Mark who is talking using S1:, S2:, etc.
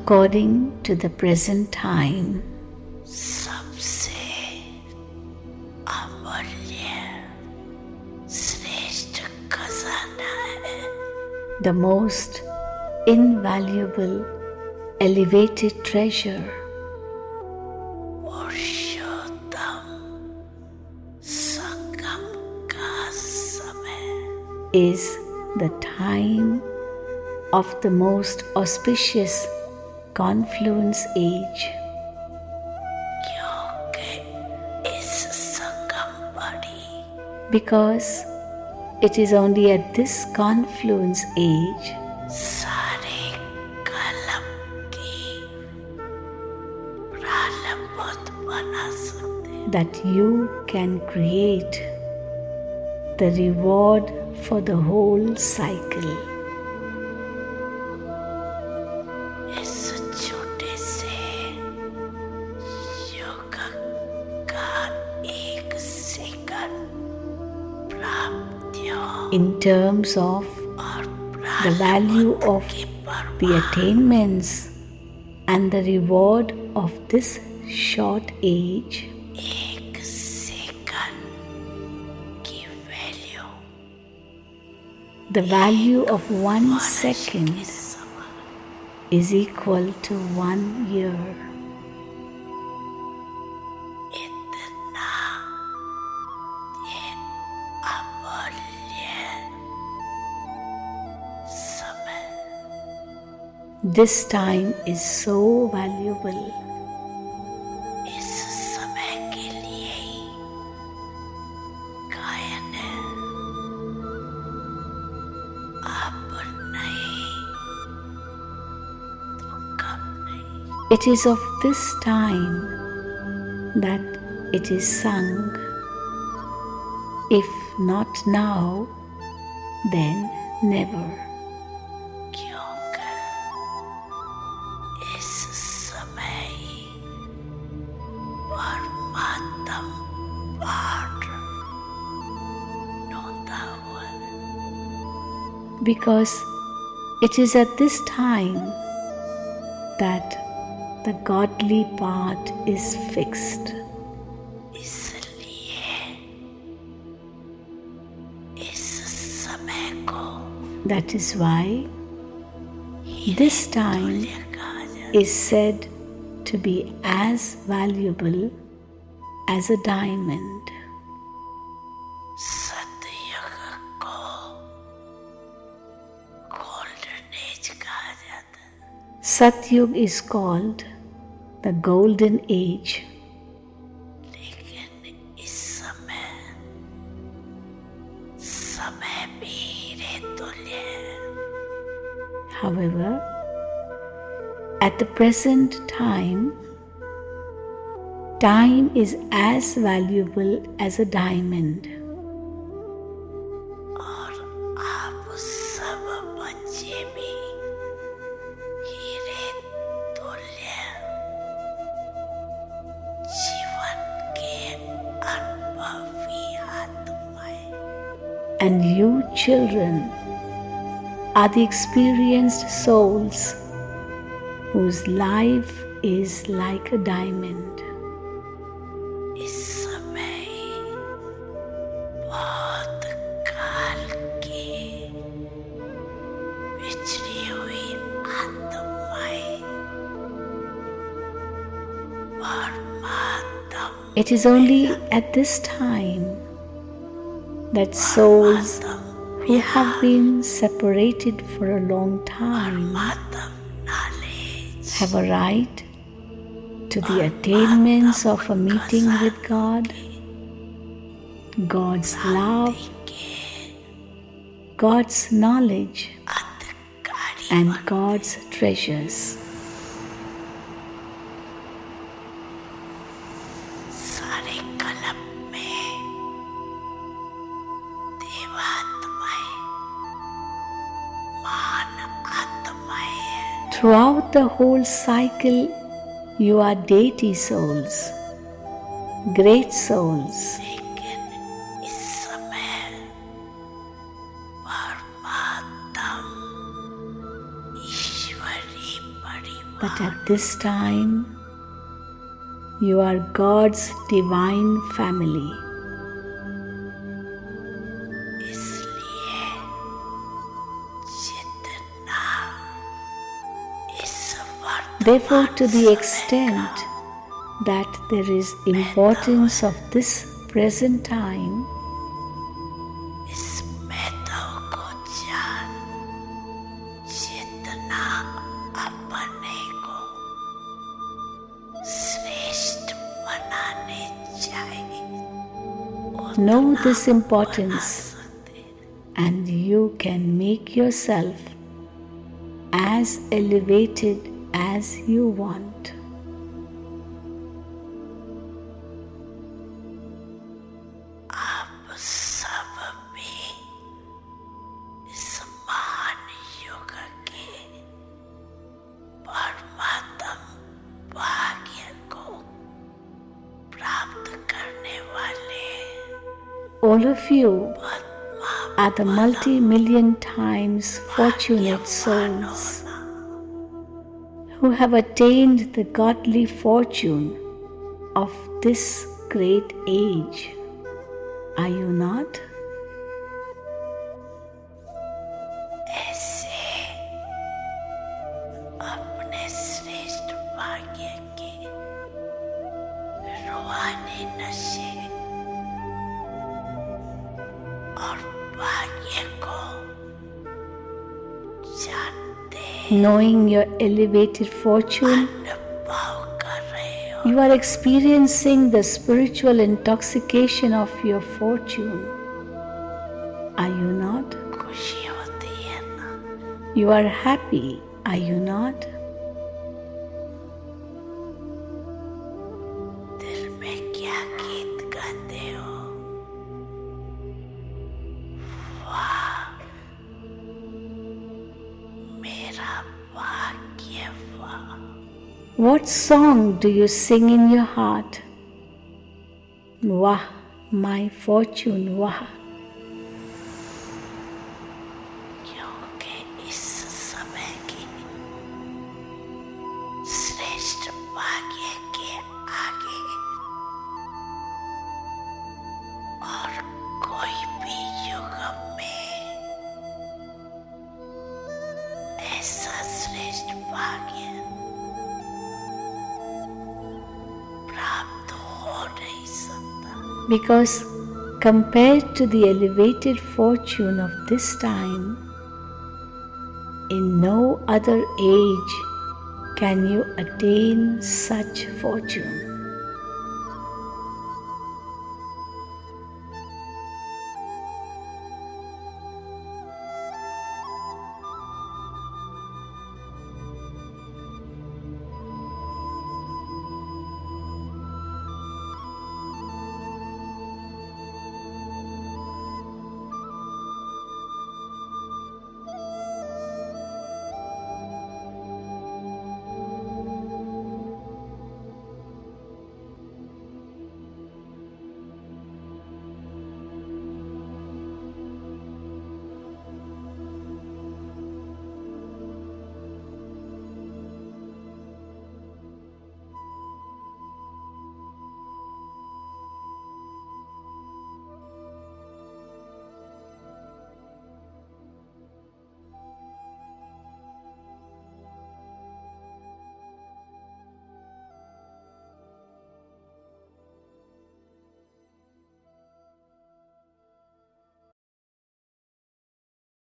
S1: according to the present time.
S2: सबसे अमूल्य श्रेष्ठ खजाना है,
S1: The most invaluable, elevated treasure
S2: पुरुषोत्तम संगम का समय,
S1: is the time of the most auspicious confluence age,
S2: क्योंकि इस संगम बड़ी
S1: because it is only at this confluence age
S2: सारे कलम की प्रारंभ बना सकते हैं।
S1: that you can create the reward for the whole cycle.
S2: इस छोटे से युग का एक सेकंड प्राप्तियों
S1: In terms of
S2: और
S1: the value of
S2: के परम
S1: the attainments and the reward of this short age,
S2: एक सेकंड की वैल्यू
S1: the value of 1
S2: के
S1: second
S2: समान
S1: is equal to 1 year.
S2: इतना ये अमूल्य समय
S1: This time is so valuable.
S2: इस समय के लिए ही गायन है। अब नहीं तो कब नहीं,
S1: It is of this time that it is sung. If not now, then never.
S2: क्योंकि इस समय ही परमात्मा पाठ नोता हुआ है।
S1: Because it is at this time that the godly part is fixed.
S2: इसलिए इस समय को
S1: That is why this time
S2: तुल्य कहा जाता
S1: is said to be as valuable as a diamond.
S2: सतयुग को गोल्डन एज कहा जाता है।
S1: Satyug is called the golden age,
S2: लेकिन इस समय समय भी हीरे तुल्य है।
S1: however, at the present time, time is as valuable as a diamond.
S2: और आप सब बच्चे भी हीरे तुल्य जीवन के अनुभवी आत्माएं,
S1: And you children are the experienced souls whose life is like a diamond.
S2: इस समय बहुत काल की बिछड़ी हुई आत्माएं परमात्मा
S1: It is only at this time that souls who have been separated for a long time
S2: परमात्मा knowledge
S1: have a right to the attainments of a meeting with God, God's love, God's knowledge,
S2: अधिकारी
S1: and God's treasures.
S2: सारे कलम में देवात्माएं मान आत्माएं हैं।
S1: Throughout the whole cycle, you are deity souls, great souls.
S2: लेकिन इस समय परमात्मा ईश्वरी परिवार
S1: But at this time, you are God's divine family.
S2: इसलिए जितना इस
S1: Therefore, to the extent that there is importance of this present time,
S2: इस महत्व को जान जितना अपने को श्रेष्ठ बनाने चाहिए
S1: know this importance, and you can make yourself as elevated as you want.
S2: आप सब भी इस महान युग के परमात्म भाग्य को प्राप्त करने वाले
S1: All of you are the multi-million times fortunate souls who have attained the godly fortune of this great age. Are you not?
S2: ऐसे अपने श्रेष्ठ भाग्य के रूहानी नशे और भाग्य को जानते
S1: Knowing your elevated fortune,
S2: अनुभव कर रहे हो
S1: you are experiencing the spiritual intoxication of your fortune. Are you not?
S2: खुशी होती है ना
S1: You are happy. Are you not?
S2: दिल में क्या गीत गाते हो वाह मेरा भाग्य वाह
S1: What song do you sing in your heart? Wah, my fortune, wah.
S2: क्योंकि इस समय की श्रेष्ठ भाग्य के आगे और कोई भी युग में ऐसा श्रेष्ठ भाग्य प्राप्त हो नहीं सकता
S1: Because compared to the elevated fortune of this time, in no other age can you attain such fortune.